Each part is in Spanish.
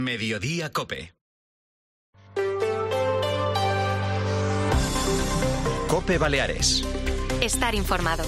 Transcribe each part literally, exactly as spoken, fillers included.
Mediodía COPE. COPE Baleares. Estar informado.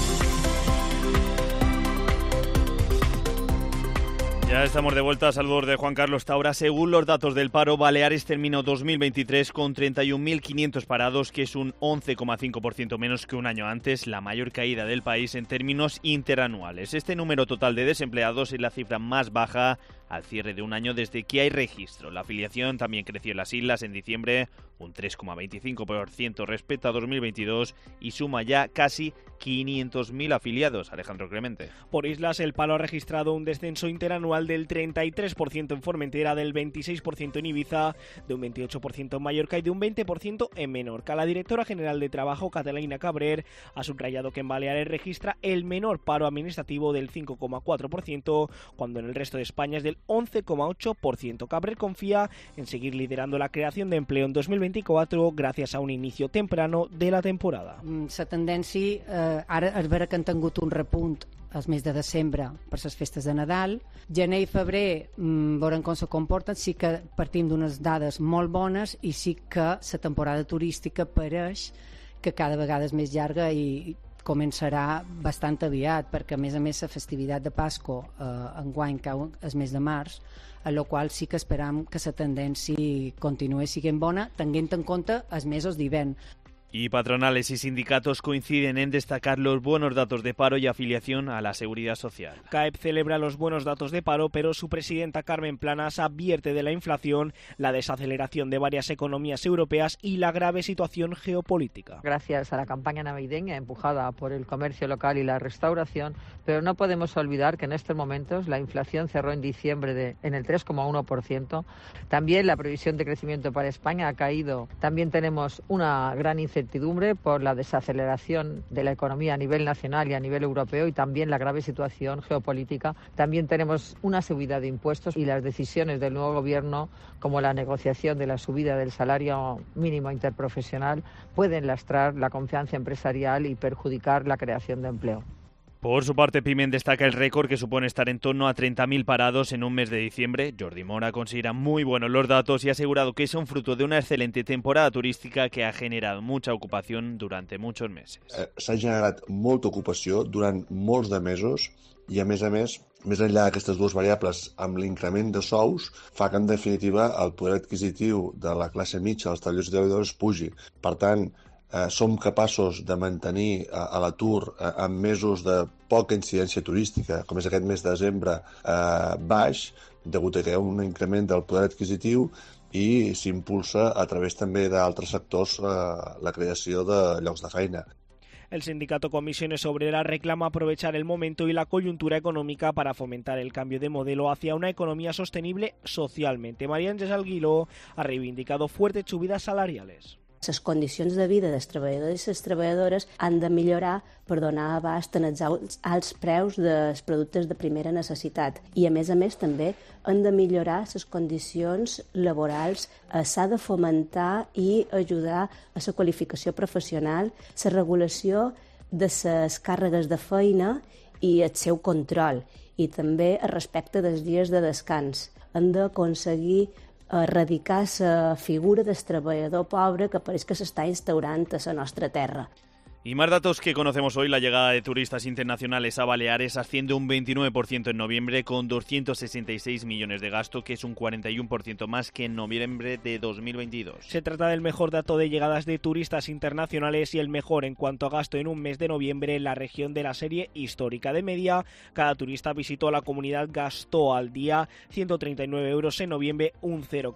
Ya estamos de vuelta. Saludos de Juan Carlos Taura. Según los datos del paro, Baleares terminó dos mil veintitrés con treinta y un mil quinientos parados, que es un once coma cinco por ciento menos que un año antes, la mayor caída del país en términos interanuales. Este número total de desempleados es la cifra más baja al cierre de un año desde que hay registro. La afiliación también creció en las islas en diciembre, un tres coma veinticinco por ciento respecto a dos mil veintidós, y suma ya casi quinientos mil afiliados. Alejandro Clemente. Por islas, el paro ha registrado un descenso interanual del treinta y tres por ciento en Formentera, del veintiséis por ciento en Ibiza, de un veintiocho por ciento en Mallorca y de un veinte por ciento en Menorca. La directora general de Trabajo, Catalina Cabrer, ha subrayado que en Baleares registra el menor paro administrativo del cinco coma cuatro por ciento, cuando en el resto de España es del once coma ocho por ciento. Cabrer confía en seguir liderando la creación de empleo en dos mil veinticuatro gracias a un inicio temprano de la temporada. La tendència, eh, ara és vera que han tingut un repunt al mes de desembre per les festes de Nadal. Gener i febrer mmm, veurem com se comporten. Sí que partim d'unes dades molt bones i sí que la temporada turística pareix que cada vegada és més llarga i començarà bastant aviat, perquè a més a més la festivitat de Pasco eh, enguany cau el mes de març, a la qual sí que esperam que la tendència continuï sent bona, tenint en compte els mesos d'hivern. Y patronales y sindicatos coinciden en destacar los buenos datos de paro y afiliación a la Seguridad Social. C A E P celebra los buenos datos de paro, pero su presidenta Carmen Planas advierte de la inflación, la desaceleración de varias economías europeas y la grave situación geopolítica. Gracias a la campaña navideña empujada por el comercio local y la restauración, pero no podemos olvidar que en estos momentos la inflación cerró en diciembre de, en el tres coma uno por ciento. También la previsión de crecimiento para España ha caído. También tenemos una gran incertidumbre incertidumbre por la desaceleración de la economía a nivel nacional y a nivel europeo, y también la grave situación geopolítica. También tenemos una subida de impuestos y las decisiones del nuevo gobierno, como la negociación de la subida del salario mínimo interprofesional, pueden lastrar la confianza empresarial y perjudicar la creación de empleo. Por su parte, Pimen destaca el récord que supone estar en torno a treinta mil parados en un mes de diciembre. Jordi Mora considera muy buenos los datos y ha asegurado que son fruto de una excelente temporada turística que ha generado mucha ocupación durante muchos meses. Eh, S'ha generat molta ocupació durant molts de mesos i, a més a més, més enllà d'aquestes dues variables, amb l'increment de sous, fa que, en definitiva, el poder adquisitiu de la classe mitja, els treballadors i treballadores, pugi. Per tant, Eh, som capaços de mantenir eh, a l'atur eh, en mesos de poca incidència turística, com és aquest mes de desembre, eh, baix, degut a que hi ha un increment del poder adquisitiu i s'impulsa a través també d'altres sectors eh, la creació de llocs de feina. El sindicato Comisiones Obreras reclama aprovechar el momento y la coyuntura económica para fomentar el cambio de modelo hacia una economía sostenible socialmente. María Ángeles Alguiló ha reivindicado fuertes subidas salariales. Les condicions de vida dels treballadors i les treballadores han de millorar per donar abast en els alts preus dels productes de primera necessitat. I, a més a més, també han de millorar les condicions laborals. S'ha de fomentar i ajudar a la qualificació professional, la regulació de les càrregues de feina i el seu control. I també respecte dels dies de descans. Han d'aconseguir erradicar la figura del treballador pobre que pareix que s'està instaurant a la nostra terra. Y más datos que conocemos hoy. La llegada de turistas internacionales a Baleares asciende un veintinueve por ciento en noviembre, con doscientos sesenta y seis millones de gasto, que es un cuarenta y uno por ciento más que en noviembre de dos mil veintidós. Se trata del mejor dato de llegadas de turistas internacionales y el mejor en cuanto a gasto en un mes de noviembre en la región de la serie histórica. De media, cada turista visitó la comunidad gastó al día ciento treinta y nueve euros en noviembre, un cero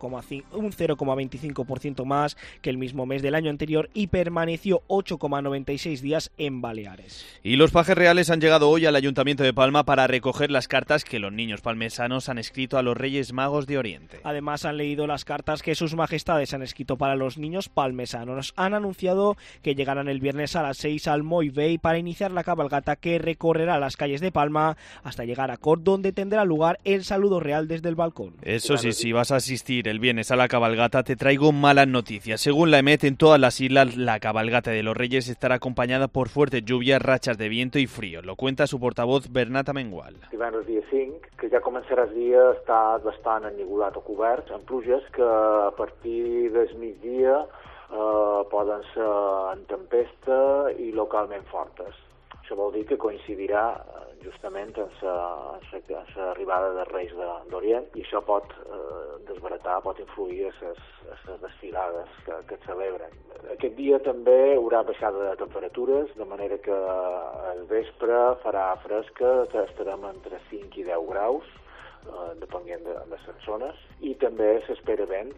coma veinticinco por ciento más que el mismo mes del año anterior, y permaneció ocho coma noventa y seis días en Baleares. Y los pajes reales han llegado hoy al Ayuntamiento de Palma para recoger las cartas que los niños palmesanos han escrito a los Reyes Magos de Oriente. Además, han leído las cartas que sus majestades han escrito para los niños palmesanos. Han anunciado que llegarán el viernes a las seis al Moy Bay para iniciar la cabalgata que recorrerá las calles de Palma hasta llegar a Cort, donde tendrá lugar el saludo real desde el balcón. Eso sí, si vas a asistir el viernes a la cabalgata, te traigo malas noticias. Según la E M E T, en todas las islas la cabalgata de los Reyes estará acompañada por fuertes lluvias, rachas de viento y frío. Lo cuenta su portavoz Bernat Amengual. Divendres dia cinc, que ja començarà el dia a estar bastant ennuvolat o cobert, amb pluges que a partir del migdia eh, poden ser en tempesta i localment fortes. Això vol dir que coincidirà justament amb l'arribada de Reis d'Orient i això pot eh, desbaratar, pot influir a les desfilades que, que es celebren. Aquest dia també hi haurà baixada de temperatures, de manera que al vespre farà fresca, estarem entre cinc i deu graus, eh, depenent de, de les zones, i també s'espera vent.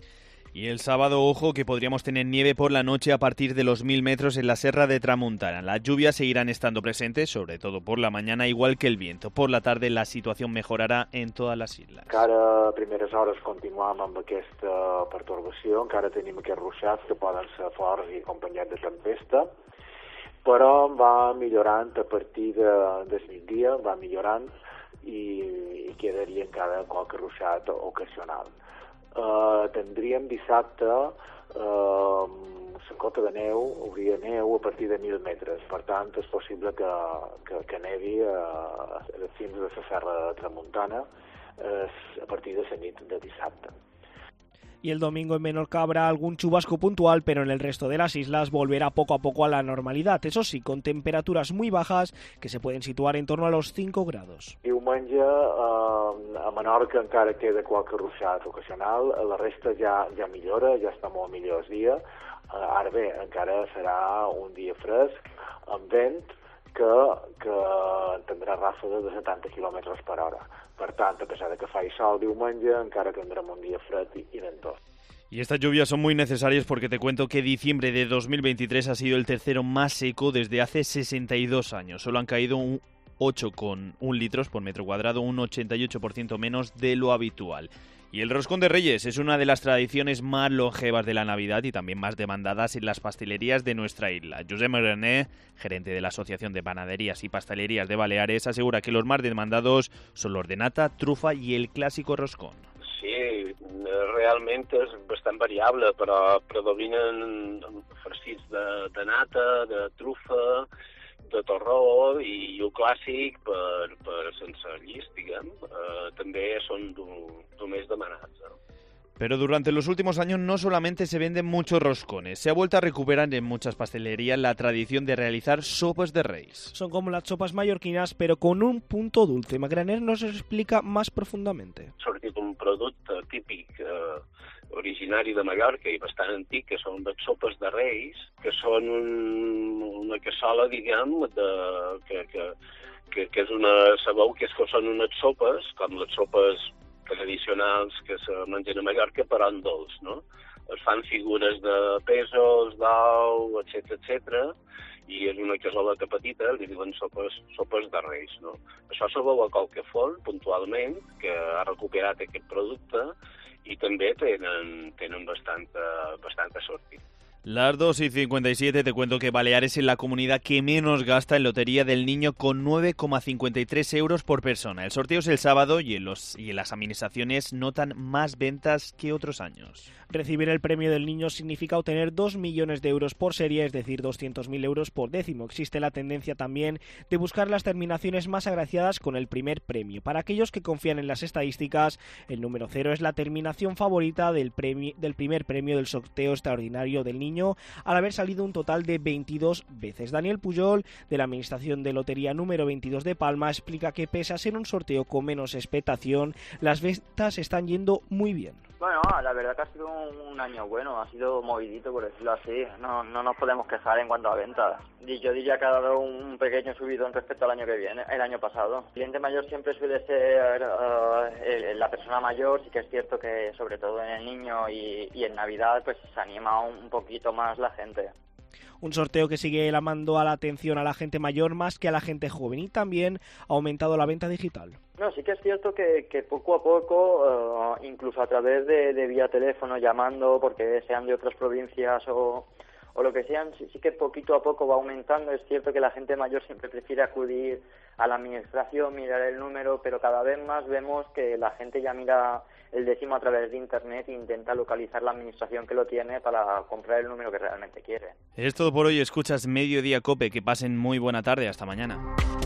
Y el sábado, ojo, que podríamos tener nieve por la noche a partir de los mil metros en la Serra de Tramuntana. Las lluvias seguirán estando presentes, sobre todo por la mañana, igual que el viento. Por la tarde la situación mejorará en todas les isles. Encara a primeres hores continuam amb aquesta pertorbació, encara tenim aquests ruixats que poden ser forts i acompanyats de tempesta, però va millorant a partir de, del migdia, va millorant i, i quedaria encara qualque ruixat ocasional. Uh, tindríem dissabte uh, la cota de neu, hauria neu a partir de mil metres, per tant és possible que, que, que nevi uh, a fins de la Serra de Tramuntana uh, a partir de la nit de dissabte. Y el domingo en Menorca habrá algún chubasco puntual, pero en el resto de las islas volverá poco a poco a la normalidad, eso sí, con temperaturas muy bajas que se pueden situar en torno a los cinco grados. Diumenge eh, a Menorca encara queda qualque ruixat ocasional, a la resta ja, ja millora, ja està molt millor el dia. Eh, ara bé, encara serà un dia fresc, amb vent, que, que tindrà ràfegues de setanta quilòmetres per hora. Per tant, a pesar de que faci sol diumenge, encara tindrem un dia fred i, i ventós. Y estas lluvias son muy necesarias porque te cuento que diciembre de dos mil veintitrés ha sido el tercero más seco desde hace sesenta y dos años. Solo han caído un ocho coma uno litros por metro cuadrado, un ochenta y ocho por ciento menos de lo habitual. Y el roscón de Reyes es una de las tradiciones más longevas de la Navidad y también más demandadas en las pastelerías de nuestra isla. Josep René, gerente de la Asociación de Panaderías y Pastelerías de Baleares, asegura que los más demandados son los de nata, trufa y el clásico roscón. Sí, realment és bastant variable, però predominen farcits de, de nata, de trufa, de torró i el clàssic per, per sense llist, diguem, eh, també són del més demanats. Eh? Pero durante los últimos años no solamente se venden muchos roscones, se ha vuelto a recuperar en muchas pastelerías la tradición de realizar sopes de Reis. Son como las sopas mallorquinas, pero con un punto dulce. Magraner nos explica más profundamente. Ha sortit un producte típic eh, originari de Mallorca i bastant antic, que són les sopes de Reis, que són un, una cassola, diguem, de, que, que, que, que és una... Sabeu que, és que són unes sopes, com les sopes tradicionals que se mengen a Mallorca, però en dolç, no? Es fan figures de pèsols, d'ou, etcètera, etcètera, i és una casoleta petita, li diuen sopes, sopes de Reis, no? Això se veu a Colquefort, puntualment, que ha recuperat aquest producte, y también tienen, tienen bastante, bastante sortida. Las dos y cincuenta y siete, te cuento que Baleares es la comunidad que menos gasta en Lotería del Niño con nueve coma cincuenta y tres euros por persona. El sorteo es el sábado y en, los, y en las administraciones notan más ventas que otros años. Recibir el premio del niño significa obtener dos millones de euros por serie, es decir, doscientos mil euros por décimo. Existe la tendencia también de buscar las terminaciones más agraciadas con el primer premio. Para aquellos que confían en las estadísticas, el número cero es la terminación favorita del, premio, del primer premio del sorteo extraordinario del niño, al haber salido un total de veintidós veces. Daniel Pujol, de la Administración de Lotería número veintidós de Palma, explica que pese a ser un sorteo con menos expectación, las ventas están yendo muy bien. Bueno, la verdad que ha sido un año bueno, ha sido movidito, por decirlo así. No, no nos podemos quejar en cuanto a ventas. Y yo diría que ha dado un pequeño subidón respecto al año que viene, el año pasado. El cliente mayor siempre suele ser uh, el, la persona mayor, sí que es cierto que sobre todo en el niño y, y en Navidad pues se anima un poquito más la gente. Un sorteo que sigue llamando a la atención a la gente mayor más que a la gente joven y también ha aumentado la venta digital. No, sí que es cierto que, que poco a poco, uh, incluso a través de, de vía teléfono, llamando, porque sean de otras provincias o, o lo que sean, sí, sí que poquito a poco va aumentando. Es cierto que la gente mayor siempre prefiere acudir a la administración, mirar el número, pero cada vez más vemos que la gente ya mira el décimo a través de Internet e intenta localizar la administración que lo tiene para comprar el número que realmente quiere. Es todo por hoy. Escuchas Mediodía Cope. Que pasen muy buena tarde. Hasta mañana.